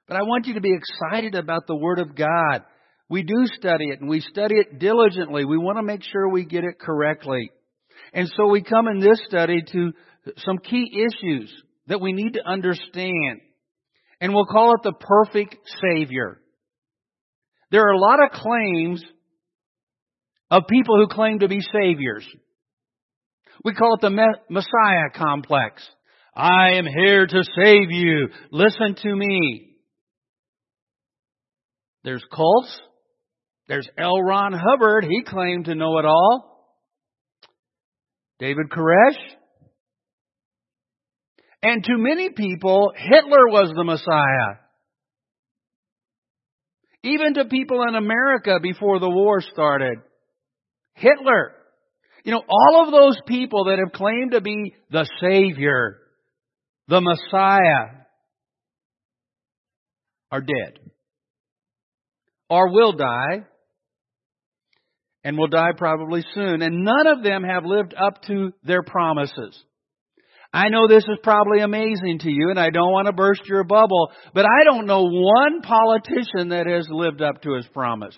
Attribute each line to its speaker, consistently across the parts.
Speaker 1: But I want you to be excited about the Word of God. We do study it, and we study it diligently. We want to make sure we get it correctly. And so we come in this study to some key issues that we need to understand. And we'll call it the perfect Savior. There are a lot of claims of people who claim to be saviors. We call it the Messiah complex. I am here to save you. Listen to me. There's cults. There's L. Ron Hubbard. He claimed to know it all. David Koresh. And to many people, Hitler was the Messiah. Even to people in America before the war started. Hitler. All of those people that have claimed to be the Savior, the Messiah, are dead. Or will die. And will die probably soon. And none of them have lived up to their promises. I know this is probably amazing to you, and I don't want to burst your bubble, but I don't know one politician that has lived up to his promise.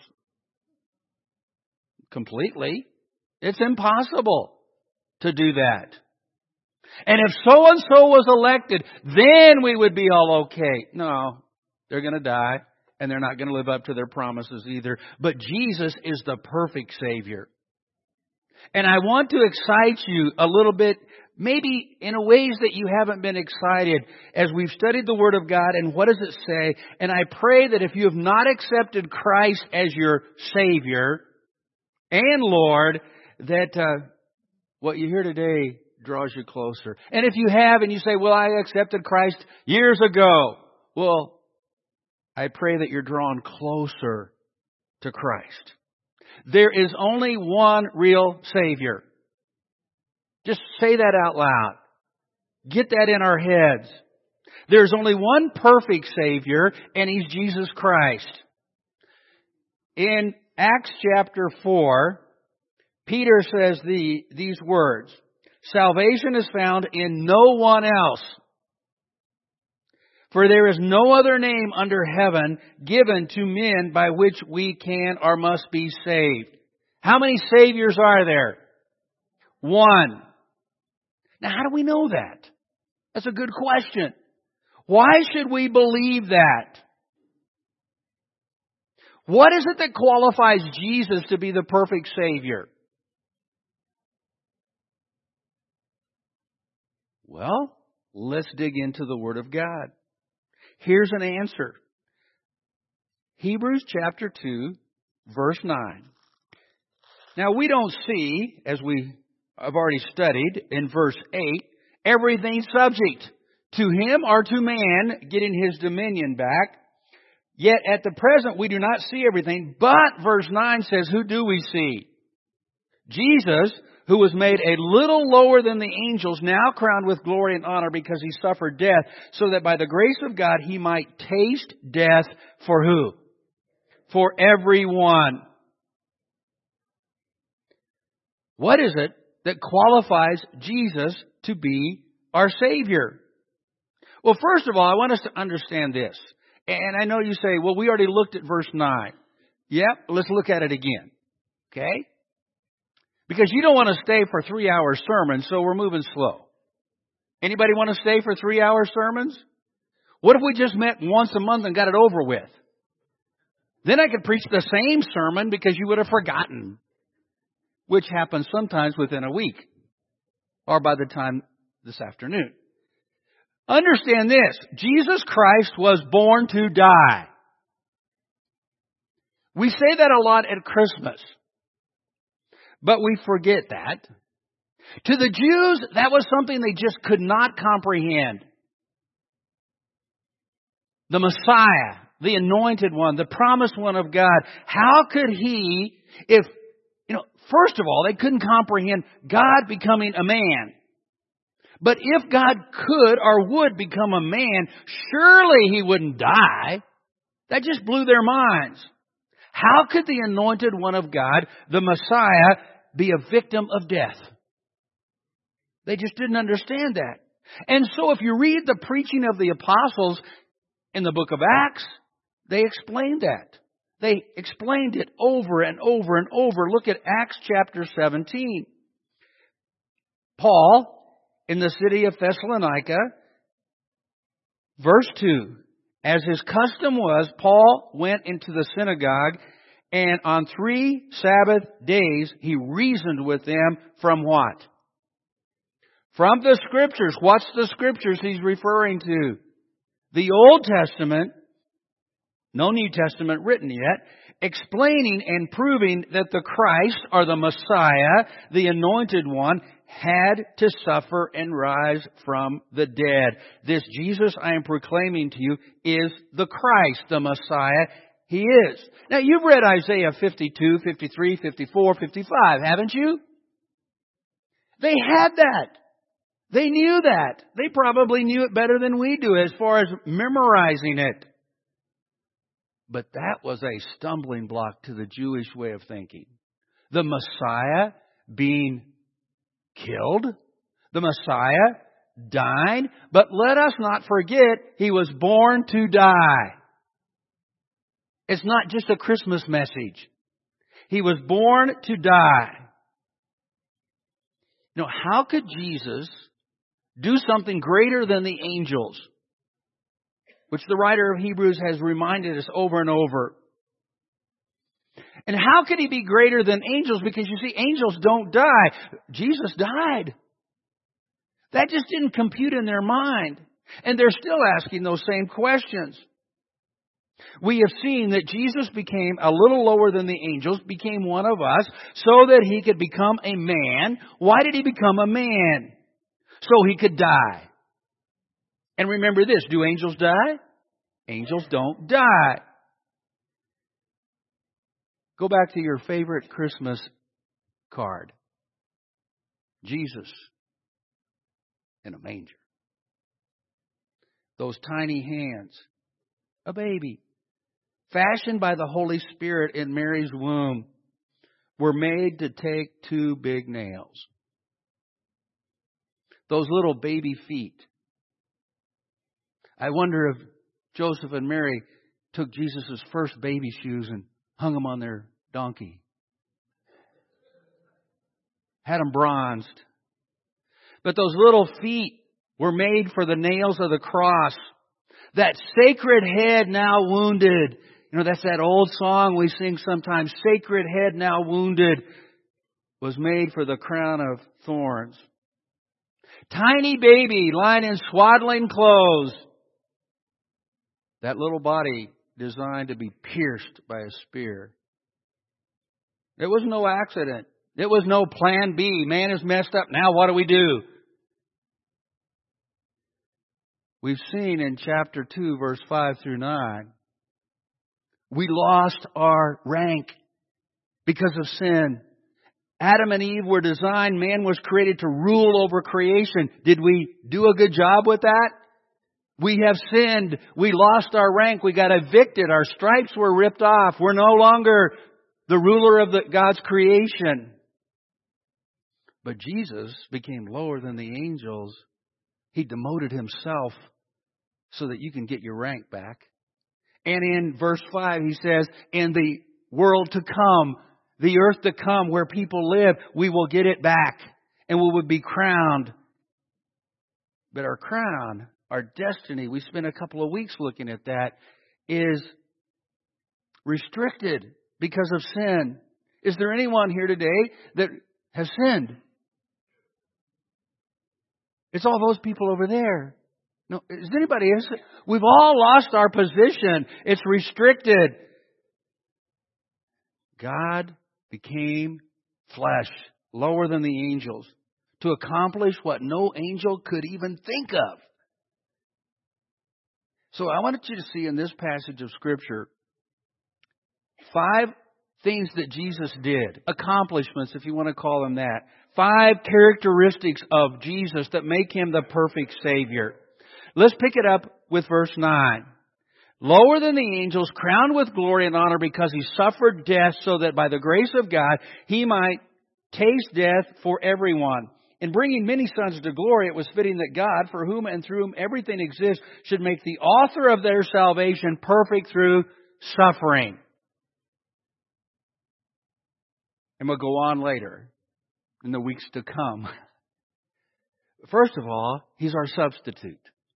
Speaker 1: Completely. It's impossible to do that. And if so-and-so was elected, then we would be all okay. No, they're going to die, and they're not going to live up to their promises either. But Jesus is the perfect Savior. And I want to excite you a little bit, maybe in ways that you haven't been excited, as we've studied the Word of God and what does it say. And I pray that if you have not accepted Christ as your Savior and Lord, that what you hear today draws you closer. And if you have and you say, well, I accepted Christ years ago. Well, I pray that you're drawn closer to Christ. There is only one real Savior. Just say that out loud. Get that in our heads. There's only one perfect Savior, and He's Jesus Christ. In Acts chapter 4, Peter says these words, salvation is found in no one else. For there is no other name under heaven given to men by which we can or must be saved. How many Saviors are there? One. Now, how do we know that? That's a good question. Why should we believe that? What is it that qualifies Jesus to be the perfect Savior? Well, let's dig into the Word of God. Here's an answer. Hebrews chapter 2, verse 9. Now, we don't see, as we have already studied in verse 8, everything subject to him or to man getting his dominion back. Yet at the present we do not see everything. But verse 9 says, who do we see? Jesus, who was made a little lower than the angels, now crowned with glory and honor because He suffered death, so that by the grace of God He might taste death for who? For everyone. What is it that qualifies Jesus to be our Savior? Well, first of all, I want us to understand this. And I know you say, well, we already looked at verse 9. Yep, let's look at it again. Okay? Because you don't want to stay for 3-hour sermons, so we're moving slow. Anybody want to stay for 3-hour sermons? What if we just met once a month and got it over with? Then I could preach the same sermon because you would have forgotten. Which happens sometimes within a week. Or by the time this afternoon. Understand this. Jesus Christ was born to die. We say that a lot at Christmas. But we forget that. To the Jews, that was something they just could not comprehend. The Messiah, the Anointed One, the Promised One of God. How could He, first of all, they couldn't comprehend God becoming a man. But if God could or would become a man, surely He wouldn't die. That just blew their minds. How could the Anointed One of God, the Messiah, be a victim of death? They just didn't understand that. And so if you read the preaching of the apostles, In the book of Acts, they explained that. They explained it over and over and over. Look at Acts chapter 17. Paul, in the city of Thessalonica, verse 2, as his custom was, Paul went into the synagogue, and on 3 Sabbath days he reasoned with them from what? From the Scriptures. What's the Scriptures he's referring to? The Old Testament, no New Testament written yet, explaining and proving that the Christ, or the Messiah, the Anointed One, had to suffer and rise from the dead. This Jesus I am proclaiming to you is the Christ, the Messiah. He is. Now, you've read Isaiah 52, 53, 54, 55, haven't you? They had that. They knew that. They probably knew it better than we do as far as memorizing it. But that was a stumbling block to the Jewish way of thinking. The Messiah being killed, the Messiah dying, but let us not forget He was born to die. It's not just a Christmas message. He was born to die. Now, how could Jesus do something greater than the angels, which the writer of Hebrews has reminded us over and over? And how could He be greater than angels? Because you see, angels don't die. Jesus died. That just didn't compute in their mind. And they're still asking those same questions. We have seen that Jesus became a little lower than the angels, became one of us, so that He could become a man. Why did He become a man? So He could die. And remember this, do angels die? Angels don't die. Go back to your favorite Christmas card. Jesus in a manger. Those tiny hands. A baby. Fashioned by the Holy Spirit in Mary's womb, were made to take 2 big nails. Those little baby feet. I wonder if Joseph and Mary took Jesus' first baby shoes and hung them on their donkey. Had them bronzed. But those little feet were made for the nails of the cross. That sacred head now wounded. You know, that's that old song we sing sometimes. Sacred head now wounded was made for the crown of thorns. Tiny baby lying in swaddling clothes. That little body designed to be pierced by a spear. There was no accident. There was no plan B. Man is messed up. Now what do we do? We've seen in chapter 2, verse 5 through 9, we lost our rank because of sin. Adam and Eve were designed, man was created to rule over creation. Did we do a good job with that? We have sinned. We lost our rank. We got evicted. Our stripes were ripped off. We're no longer the ruler of God's creation. But Jesus became lower than the angels. He demoted Himself so that you can get your rank back. And in verse 5, He says, in the world to come, the earth to come where people live, we will get it back and we will be crowned. But our crown, our destiny, we spent a couple of weeks looking at that, is restricted because of sin. Is there anyone here today that has sinned? It's all those people over there. No, is anybody else? We've all lost our position. It's restricted. God became flesh, lower than the angels, to accomplish what no angel could even think of. So I wanted you to see in this passage of Scripture 5 things that Jesus did, accomplishments, if you want to call them that. 5 characteristics of Jesus that make Him the perfect Savior. Let's pick it up with verse 9. Lower than the angels, crowned with glory and honor because He suffered death so that by the grace of God He might taste death for everyone. In bringing many sons to glory, it was fitting that God, for whom and through whom everything exists, should make the author of their salvation perfect through suffering. And we'll go on later in the weeks to come. First of all, He's our substitute.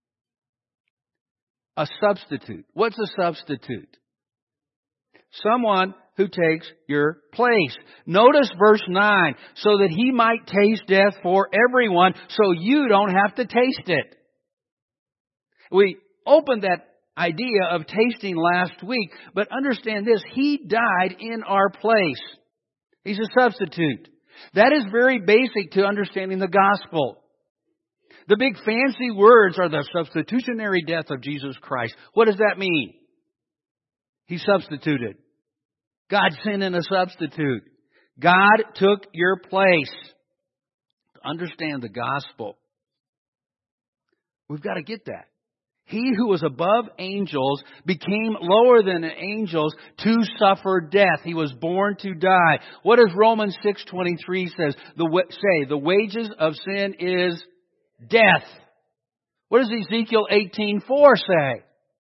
Speaker 1: A substitute. What's a substitute? Someone who takes your place. Notice verse 9. So that He might taste death for everyone, so you don't have to taste it. We opened that idea of tasting last week, but understand this. He died in our place. He's a substitute. That is very basic to understanding the gospel. The big fancy words are the substitutionary death of Jesus Christ. What does that mean? He substituted. God sent in a substitute. God took your place. To understand the gospel, we've got to get that. He who was above angels became lower than angels to suffer death. He was born to die. What does Romans 6:23 says? The wages of sin is death. What does Ezekiel 18:4 say?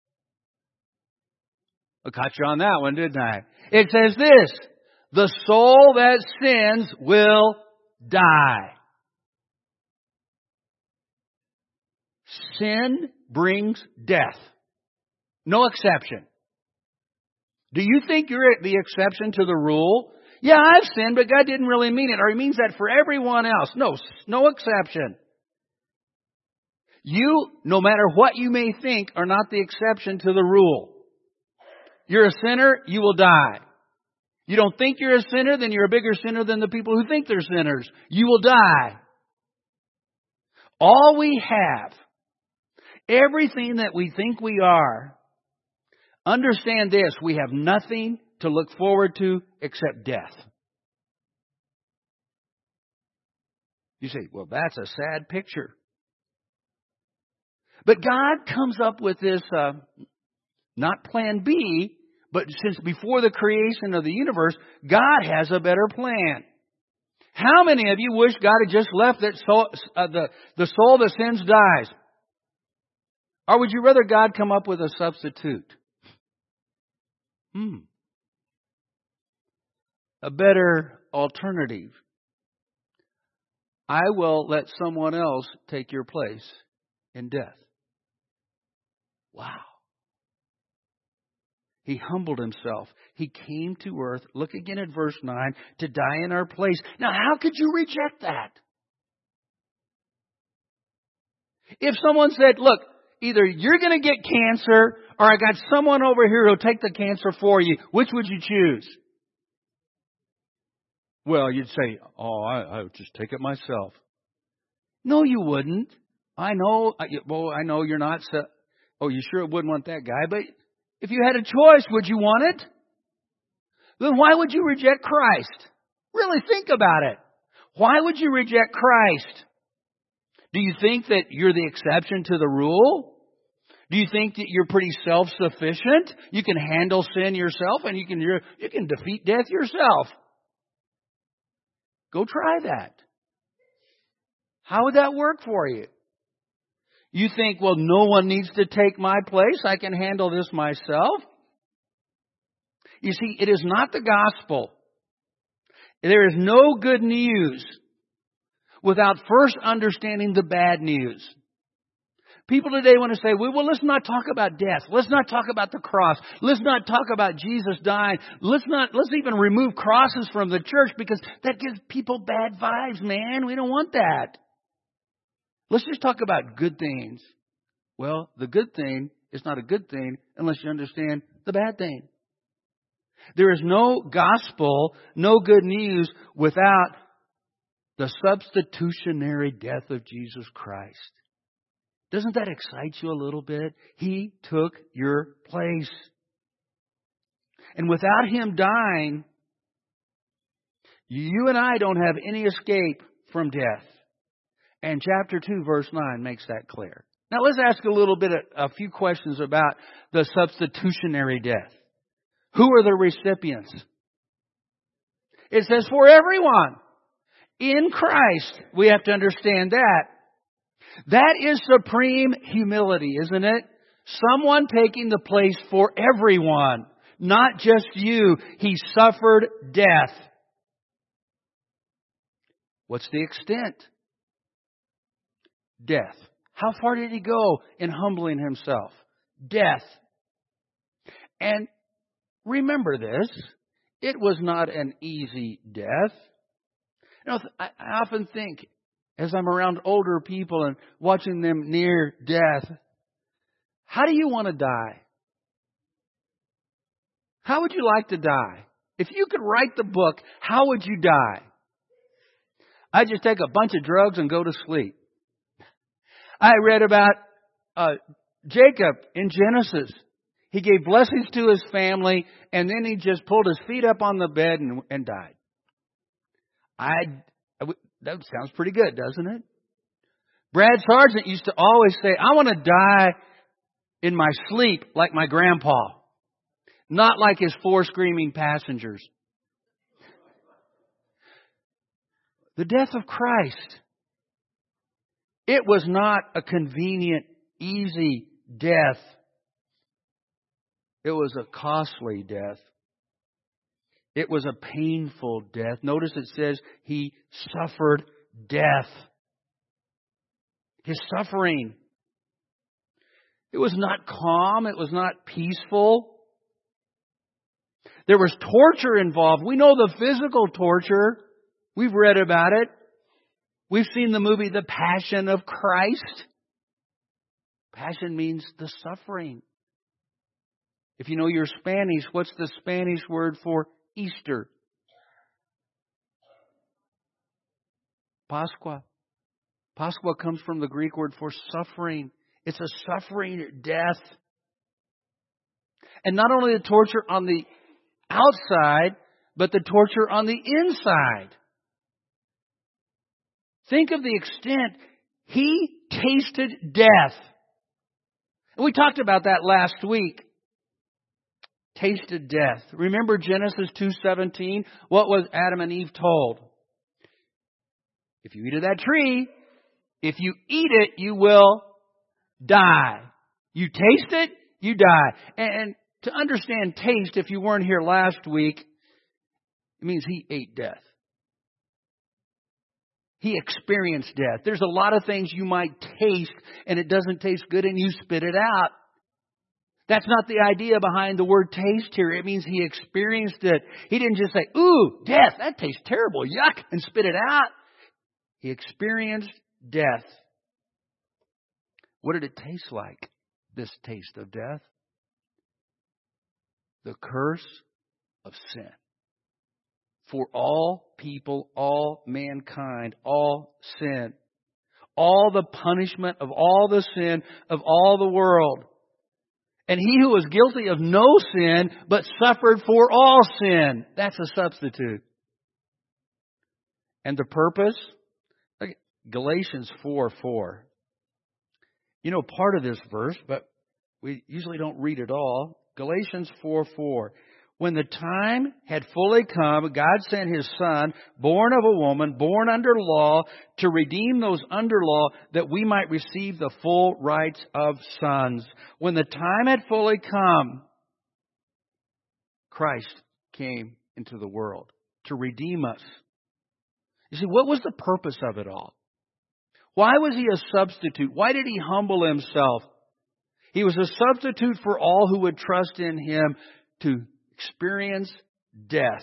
Speaker 1: I caught you on that one, didn't I? It says this: the soul that sins will die. Sin brings death. No exception. Do you think you're the exception to the rule? Yeah, I've sinned, but God didn't really mean it. Or He means that for everyone else. No exception. You, no matter what you may think, are not the exception to the rule. You're a sinner, you will die. You don't think you're a sinner, then you're a bigger sinner than the people who think they're sinners. You will die. All we have, everything that we think we are, understand this: we have nothing to look forward to except death. You say, well, that's a sad picture. But God comes up with this, not plan B, but since before the creation of the universe, God has a better plan. How many of you wish God had just left that soul, the soul that sins dies? Or would you rather God come up with a substitute? A better alternative. I will let someone else take your place in death. Wow. He humbled Himself. He came to earth. Look again at verse 9. To die in our place. Now, how could you reject that? If someone said, look, either you're going to get cancer or I got someone over here who'll take the cancer for you, which would you choose? Well, you'd say, I would just take it myself. No, you wouldn't. I know you're not. You sure wouldn't want that guy, but if you had a choice, would you want it? Then why would you reject Christ? Really think about it. Why would you reject Christ? Do you think that you're the exception to the rule? Do you think that you're pretty self-sufficient? You can handle sin yourself and you can defeat death yourself. Go try that. How would that work for you? You think, well, no one needs to take my place. I can handle this myself. You see, it is not the gospel. There is no good news without first understanding the bad news. People today want to say, well, let's not talk about death. Let's not talk about the cross. Let's not talk about Jesus dying. Let's even remove crosses from the church because that gives people bad vibes, man. We don't want that. Let's just talk about good things. Well, the good thing is not a good thing unless you understand the bad thing. There is no gospel, no good news without the substitutionary death of Jesus Christ. Doesn't that excite you a little bit? He took your place. And without Him dying, you and I don't have any escape from death. And chapter 2, verse 9 makes that clear. Now let's ask a few questions about the substitutionary death. Who are the recipients? It says for everyone. in Christ. We have to understand that. That is supreme humility, isn't it? Someone taking the place for everyone, not just you. He suffered death. What's the extent? Death. How far did he go in humbling himself? Death. And remember this, it was not an easy death. You know, I often think, as I'm around older people and watching them near death, how do you want to die? How would you like to die? If you could write the book, how would you die? I'd just take a bunch of drugs and go to sleep. I read about Jacob in Genesis. He gave blessings to his family, and then he just pulled his feet up on the bed and died. That sounds pretty good, doesn't it? Brad Sargent used to always say, I want to die in my sleep like my grandpa, not like his 4 screaming passengers. The death of Christ. It was not a convenient, easy death. It was a costly death. It was a painful death. Notice it says he suffered death. His suffering. It was not calm. It was not peaceful. There was torture involved. We know the physical torture. We've read about it. We've seen the movie The Passion of Christ. Passion means the suffering. If you know your Spanish, what's the Spanish word for Easter? Pascua. Pascua comes from the Greek word for suffering. It's a suffering death. And not only the torture on the outside, but the torture on the inside. Think of the extent he tasted death. And we talked about that last week. Tasted death. Remember Genesis 2:17? What was Adam and Eve told? If you eat of that tree, if you eat it, you will die. You taste it, you die. And to understand taste, if you weren't here last week, it means he ate death. He experienced death. There's a lot of things you might taste and it doesn't taste good and you spit it out. That's not the idea behind the word taste here. It means he experienced it. He didn't just say, ooh, death, that tastes terrible, yuck, and spit it out. He experienced death. What did it taste like, this taste of death? The curse of sin. For all people, all mankind, all sin. All the punishment of all the sin of all the world. And he who was guilty of no sin, but suffered for all sin. That's a substitute. And the purpose? Galatians 4:4. You know part of this verse, but we usually don't read it all. Galatians 4:4. When the time had fully come, God sent His Son, born of a woman, born under law, to redeem those under law, that we might receive the full rights of sons. When the time had fully come, Christ came into the world to redeem us. You see, what was the purpose of it all? Why was He a substitute? Why did He humble Himself? He was a substitute for all who would trust in Him to experience death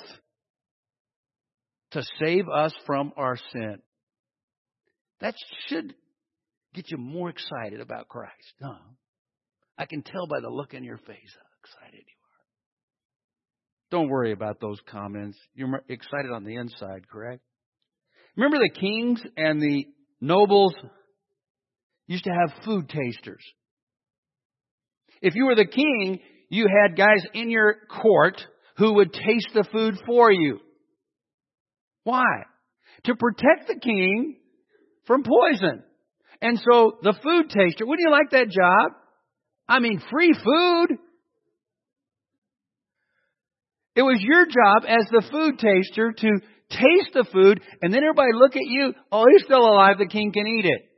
Speaker 1: to save us from our sin. That should get you more excited about Christ. Huh? I can tell by the look in your face how excited you are. Don't worry about those comments. You're excited on the inside, correct? Remember the kings and the nobles used to have food tasters. If you were the king, you had guys in your court who would taste the food for you. Why? To protect the king from poison. And so the food taster, wouldn't you like that job? I mean, free food. It was your job as the food taster to taste the food, and then everybody look at you, oh, he's still alive, the king can eat it.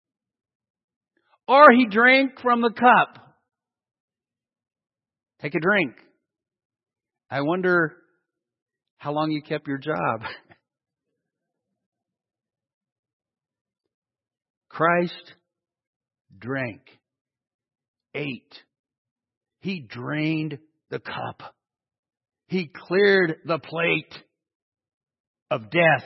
Speaker 1: Or he drank from the cup. Take a drink. I wonder how long you kept your job. Christ drank, ate. He drained the cup. He cleared the plate of death,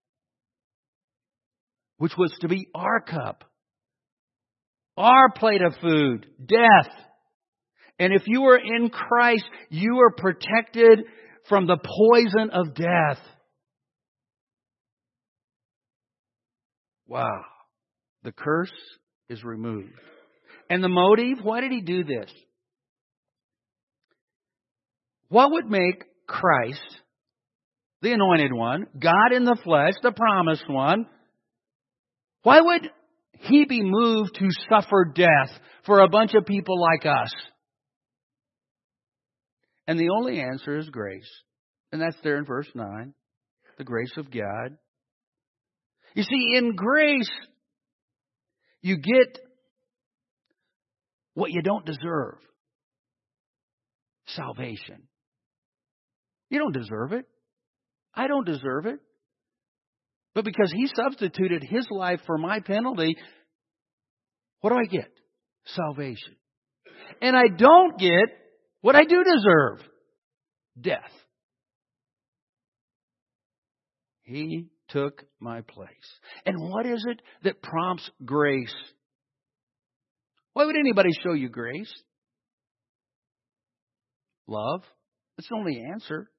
Speaker 1: which was to be our cup, our plate of food, death. And if you are in Christ, you are protected from the poison of death. Wow. The curse is removed. And the motive, why did he do this? What would make Christ, the anointed one, God in the flesh, the promised one, why would he be moved to suffer death for a bunch of people like us? And the only answer is grace. And that's there in verse 9. The grace of God. You see, in grace, you get what you don't deserve. Salvation. You don't deserve it. I don't deserve it. But because he substituted his life for my penalty, what do I get? Salvation. And I don't get what I do deserve. Death. He took my place. And what is it that prompts grace? Why would anybody show you grace? Love. That's the only answer.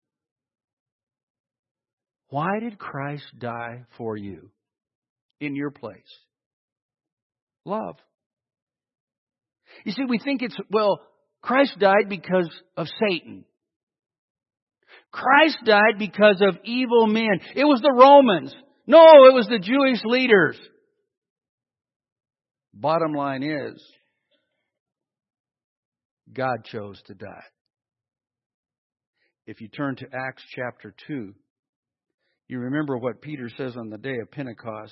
Speaker 1: Why did Christ die for you in your place? Love. You see, we think Christ died because of Satan. Christ died because of evil men. It was the Romans. No, it was the Jewish leaders. Bottom line is, God chose to die. If you turn to Acts chapter 2, you remember what Peter says on the day of Pentecost.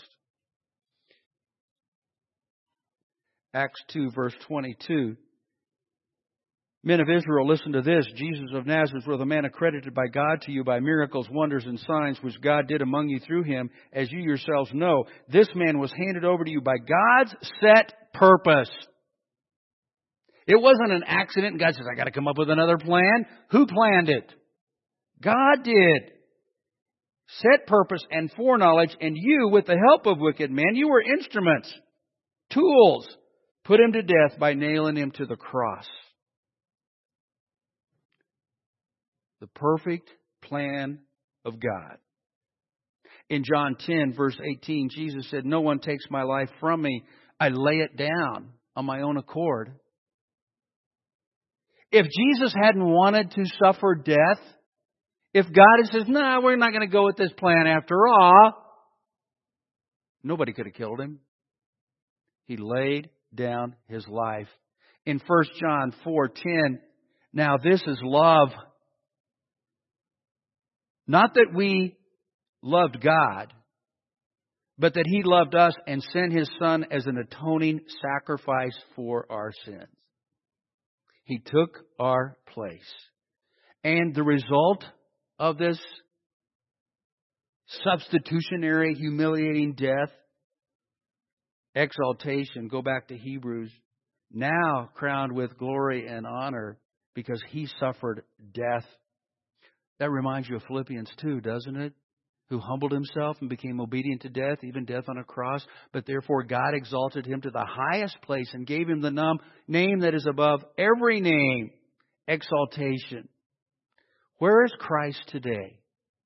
Speaker 1: Acts 2, verse 22. Men of Israel, listen to this. Jesus of Nazareth was a man accredited by God to you by miracles, wonders, and signs which God did among you through him, as you yourselves know. This man was handed over to you by God's set purpose. It wasn't an accident, and God says, I got to come up with another plan. Who planned it? God did. Set purpose and foreknowledge, and you, with the help of wicked men, you were instruments, tools, put him to death by nailing him to the cross. The perfect plan of God. In John 10, verse 18, Jesus said, no one takes my life from me. I lay it down on my own accord. If Jesus hadn't wanted to suffer death, if God had said, no, we're not going to go with this plan after all, nobody could have killed him. He laid down his life. In 1 John 4:10, now this is love. Not that we loved God, but that he loved us and sent his Son as an atoning sacrifice for our sins. He took our place. And the result of this substitutionary, humiliating death, exaltation, go back to Hebrews, now crowned with glory and honor because he suffered death. That reminds you of Philippians 2, doesn't it? Who humbled himself and became obedient to death, even death on a cross. But therefore God exalted him to the highest place and gave him the name that is above every name. Exaltation. Where is Christ today?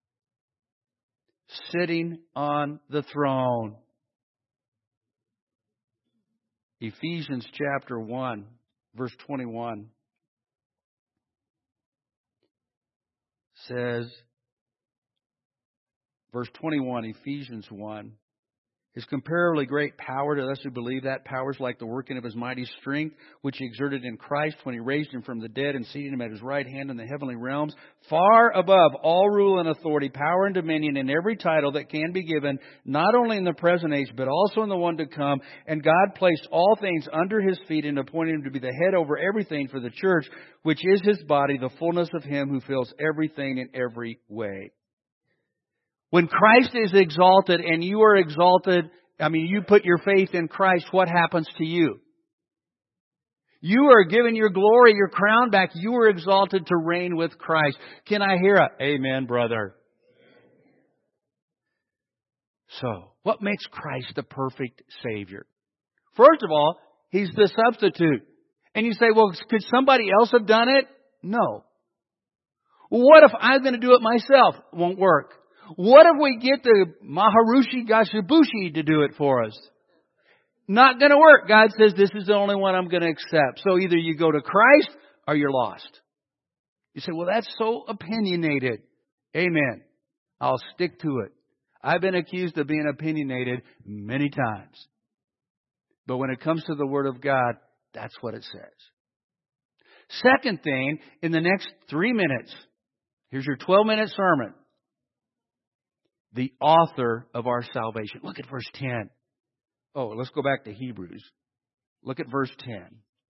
Speaker 1: Sitting on the throne. Ephesians chapter 1, verse 21 says, verse 21, Ephesians 1, His comparably great power to us who believe that power is like the working of His mighty strength, which He exerted in Christ when He raised Him from the dead and seated Him at His right hand in the heavenly realms, far above all rule and authority, power and dominion, and every title that can be given, not only in the present age, but also in the one to come. And God placed all things under His feet and appointed Him to be the head over everything for the church, which is His body, the fullness of Him who fills everything in every way. When Christ is exalted and you are exalted, you put your faith in Christ, what happens to you? You are given your glory, your crown back. You are exalted to reign with Christ. Can I hear a amen, brother? So, what makes Christ the perfect Savior? First of all, He's the substitute. And you say, well, could somebody else have done it? No. What if I'm going to do it myself? It won't work. What if we get the Maharishi Gashibushi to do it for us? Not going to work. God says this is the only one I'm going to accept. So either you go to Christ or you're lost. You say, well, that's so opinionated. Amen. I'll stick to it. I've been accused of being opinionated many times. But when it comes to the Word of God, that's what it says. Second thing, in the next 3 minutes, here's your 12-minute sermon. The author of our salvation. Look at verse 10. Oh, let's go back to Hebrews. Look at verse 10.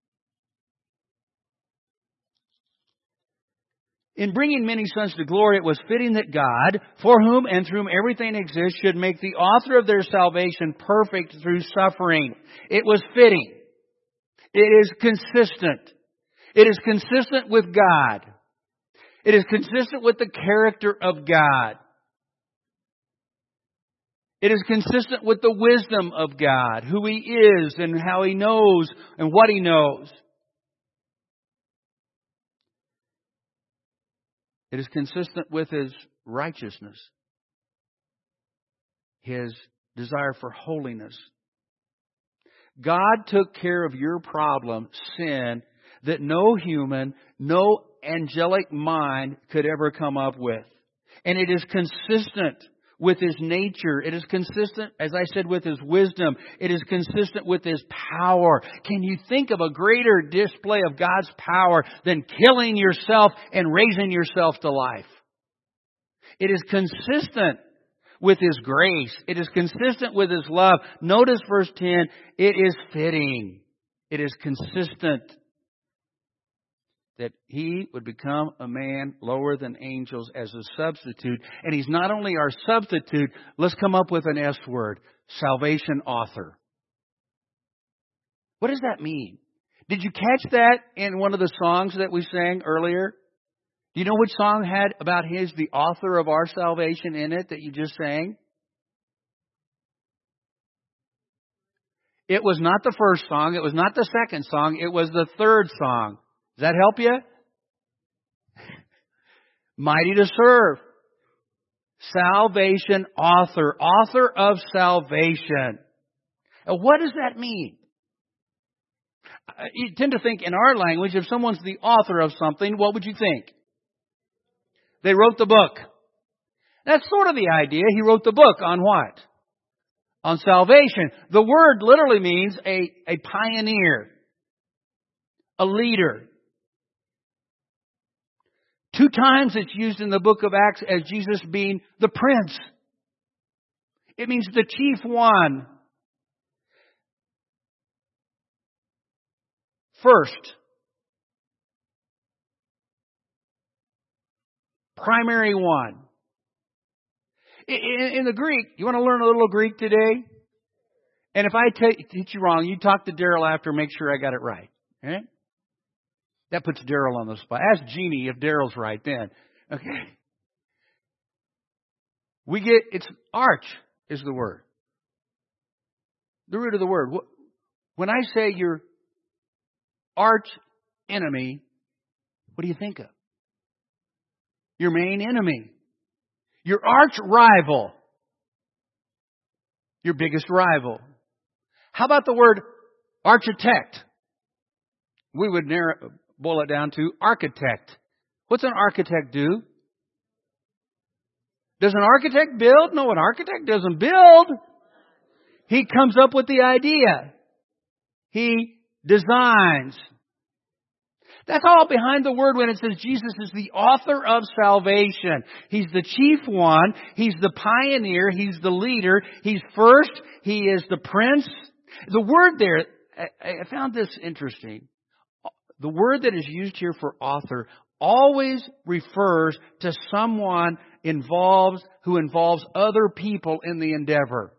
Speaker 1: In bringing many sons to glory, it was fitting that God, for whom and through whom everything exists, should make the author of their salvation perfect through suffering. It was fitting. It is consistent. It is consistent with God. It is consistent with the character of God. It is consistent with the wisdom of God, who He is and how He knows and what He knows. It is consistent with His righteousness, His desire for holiness. God took care of your problem, sin, that no human, no angelic mind could ever come up with. And it is consistent with His nature. It is consistent, as I said, with His wisdom. It is consistent with His power. Can you think of a greater display of God's power than killing yourself and raising yourself to life? It is consistent with His grace. It is consistent with His love. Notice verse 10. It is fitting. It is consistent that He would become a man lower than angels as a substitute. And He's not only our substitute, let's come up with an S word, salvation author. What does that mean? Did you catch that in one of the songs that we sang earlier? Do you know which song had about His, the author of our salvation in it that you just sang? It was not the first song. It was not the second song. It was the third song. Does that help you? Mighty to serve. Salvation author. Author of salvation. Now, what does that mean? You tend to think in our language, if someone's the author of something, what would you think? They wrote the book. That's sort of the idea. He wrote the book on what? On salvation. The word literally means a pioneer. A leader. 2 times it's used in the book of Acts as Jesus being the prince. It means the chief one. First. Primary one. In the Greek, you want to learn a little Greek today? And if I teach you wrong, you talk to Daryl after and make sure I got it right. Okay? That puts Daryl on the spot. Ask Jeannie if Daryl's right then. Okay. It's arch is the word. The root of the word. When I say your arch enemy, what do you think of? Your main enemy. Your arch rival. Your biggest rival. How about the word architect? We would boil it down to architect. What's an architect do? Does an architect build? No, an architect doesn't build. He comes up with the idea. He designs. That's all behind the word when it says Jesus is the author of salvation. He's the chief one. He's the pioneer. He's the leader. He's first. He is the prince. The word there, I found this interesting. The word that is used here for author always refers to someone who involves other people in the endeavor.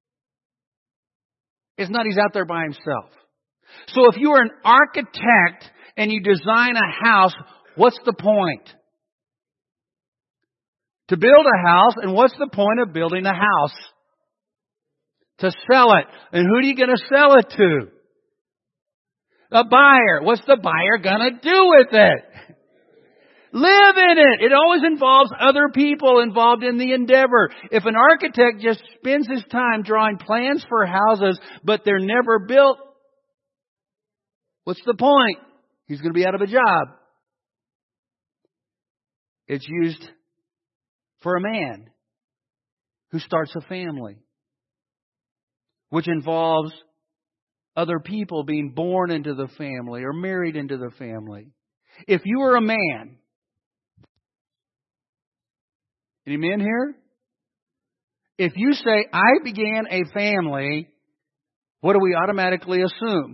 Speaker 1: It's not he's out there by himself. So if you are an architect and you design a house, what's the point? To build a house, and what's the point of building a house? To sell it. And who are you going to sell it to? A buyer. What's the buyer going to do with it? Live in it. It always involves other people involved in the endeavor. If an architect just spends his time drawing plans for houses, but they're never built, what's the point? He's going to be out of a job. It's used for a man who starts a family, which involves other people being born into the family or married into the family. If you are a man, any men here? If you say, I began a family, what do we automatically assume?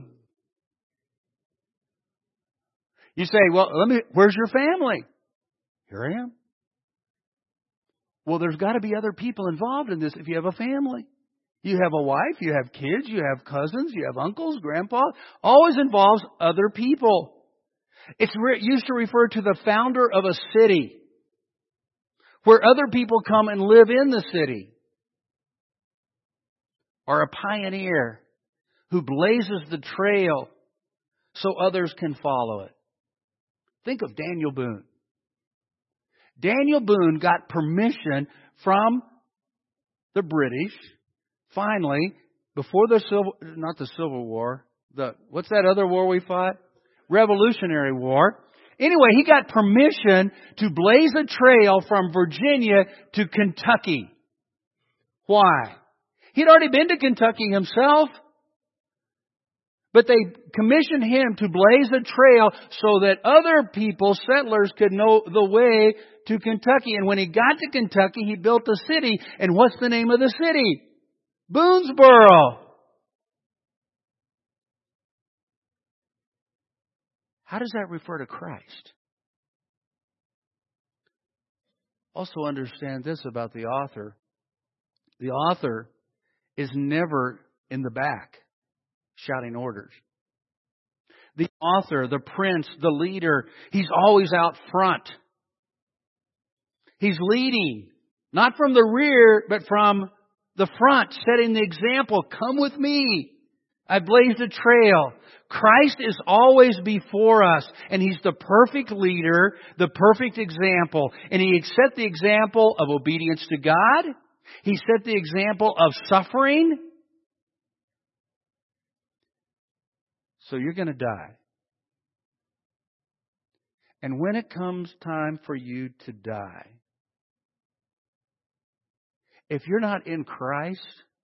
Speaker 1: You say, well, where's your family? Here I am. Well, there's got to be other people involved in this if you have a family. You have a wife, you have kids, you have cousins, you have uncles, grandpa. Always involves other people. It's used to refer to the founder of a city, where other people come and live in the city. Or a pioneer who blazes the trail so others can follow it. Think of Daniel Boone. Daniel Boone got permission from the British, finally, before not the Civil War, what's that other war we fought? Revolutionary War. Anyway, he got permission to blaze a trail from Virginia to Kentucky. Why? He'd already been to Kentucky himself. But they commissioned him to blaze a trail so that other people, settlers, could know the way to Kentucky. And when he got to Kentucky, he built a city. And what's the name of the city? Boonesboro. How does that refer to Christ? Also understand this about the author. The author is never in the back shouting orders. The author, the prince, the leader, he's always out front. He's leading, not from the rear, but from the front, setting the example. Come with me. I blazed a trail. Christ is always before us, and He's the perfect leader, the perfect example. And He set the example of obedience to God. He set the example of suffering. So you're going to die. And when it comes time for you to die, if you're not in Christ,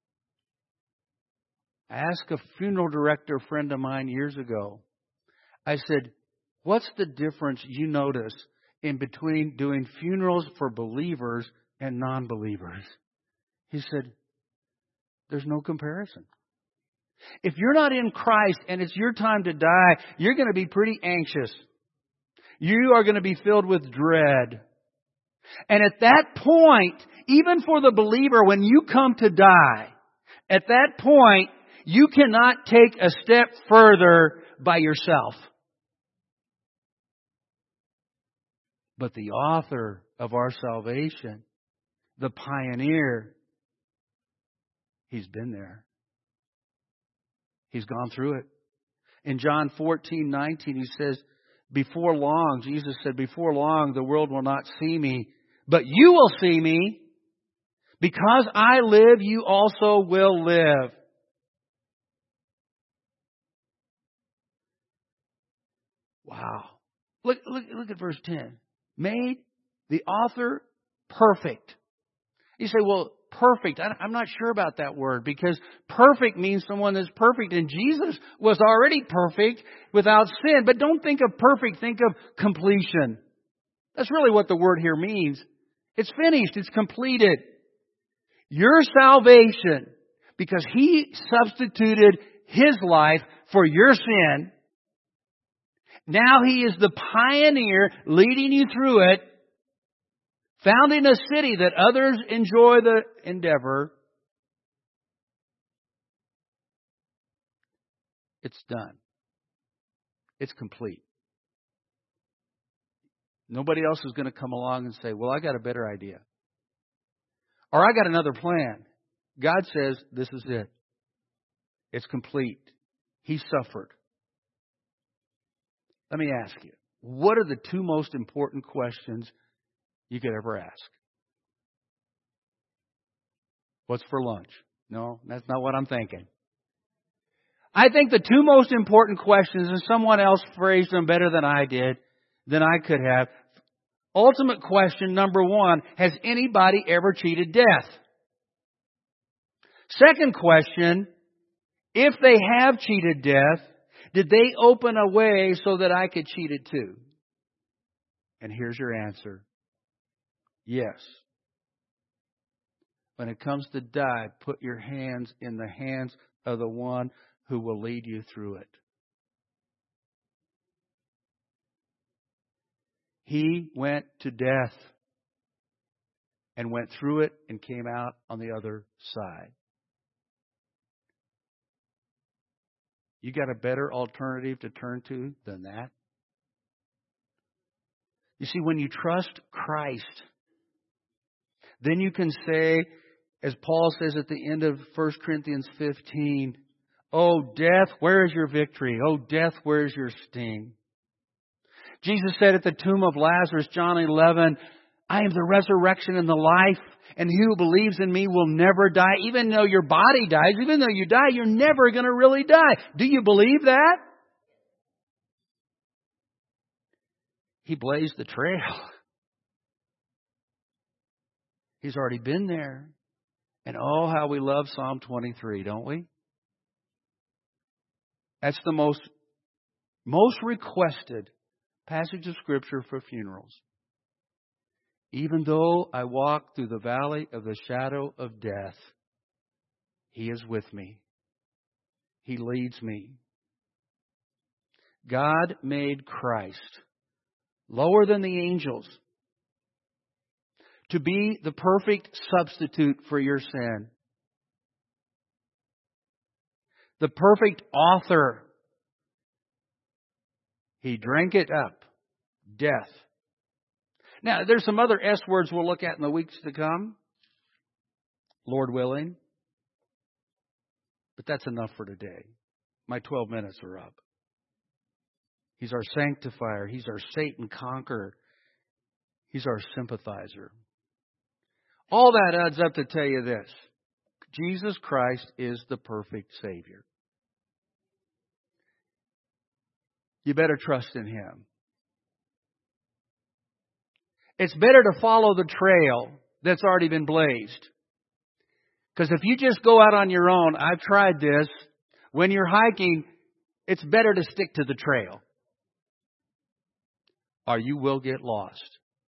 Speaker 1: I asked a funeral director friend of mine years ago, I said, what's the difference you notice in between doing funerals for believers and non-believers? He said, there's no comparison. If you're not in Christ and it's your time to die, you're going to be pretty anxious. You are going to be filled with dread. And at that point, even for the believer, when you come to die, at that point, you cannot take a step further by yourself. But the author of our salvation, the pioneer, He's been there. He's gone through it. In John 14:19, He says, before long, Jesus said, before long, the world will not see me, but you will see me. Because I live, you also will live. Wow. Look at verse 10. Made the author perfect. You say, well, perfect. I'm not sure about that word, because perfect means someone that's perfect. And Jesus was already perfect without sin. But don't think of perfect, think of completion. That's really what the word here means. It's finished. It's completed. Your salvation, because He substituted His life for your sin. Now He is the pioneer leading you through it, founding a city that others enjoy the endeavor. It's done. It's complete. Nobody else is going to come along and say, well, I got a better idea. Or I got another plan. God says, this is it. It's complete. He suffered. Let me ask you, what are the two most important questions you could ever ask? What's for lunch? No, that's not what I'm thinking. I think the two most important questions, and someone else phrased them better than I did, than I could have. Ultimate question number one, has anybody ever cheated death? Second question, if they have cheated death, did they open a way so that I could cheat it too? And here's your answer. Yes. When it comes to die, put your hands in the hands of the one who will lead you through it. He went to death and went through it and came out on the other side. You got a better alternative to turn to than that? You see, when you trust Christ, then you can say, as Paul says at the end of 1 Corinthians 15, "Oh, death, where is your victory? Oh, death, where is your sting?" Jesus said at the tomb of Lazarus, John 11, "I am the resurrection and the life, and he who believes in me will never die." Even though your body dies, even though you die, you're never going to really die. Do you believe that? He blazed the trail. He's already been there. And oh, how we love Psalm 23, don't we? That's the most requested passage of Scripture for funerals. Even though I walk through the valley of the shadow of death, He is with me. He leads me. God made Christ lower than the angels to be the perfect substitute for your sin. The perfect author. He drank it up. Death. Now, there's some other S words we'll look at in the weeks to come. Lord willing. But that's enough for today. My 12 minutes are up. He's our sanctifier. He's our Satan conqueror. He's our sympathizer. All that adds up to tell you this. Jesus Christ is the perfect Savior. You better trust in Him. It's better to follow the trail that's already been blazed. Because if you just go out on your own, I've tried this, when you're hiking, it's better to stick to the trail, or you will get lost.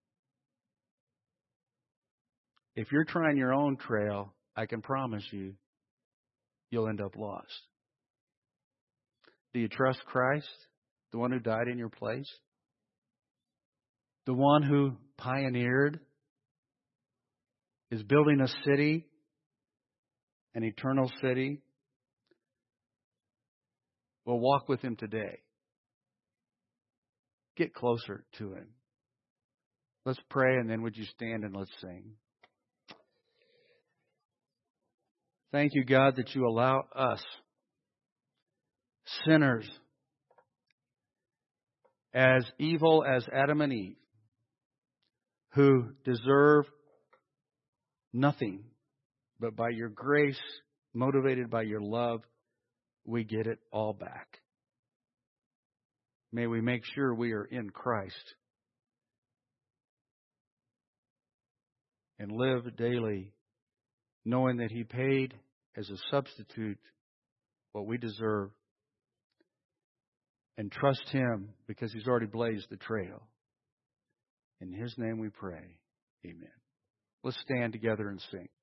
Speaker 1: If you're trying your own trail, I can promise you, you'll end up lost. Do you trust Christ, the one who died in your place? The one who pioneered, is building a city, an eternal city? Well, walk with Him today. Get closer to Him. Let's pray, and then would you stand and let's sing. Thank you, God, that you allow us, sinners, as evil as Adam and Eve, who deserve nothing, but by your grace, motivated by your love, we get it all back. May we make sure we are in Christ and live daily knowing that He paid as a substitute what we deserve, and trust Him because He's already blazed the trail. In His name we pray. Amen. Let's stand together and sing.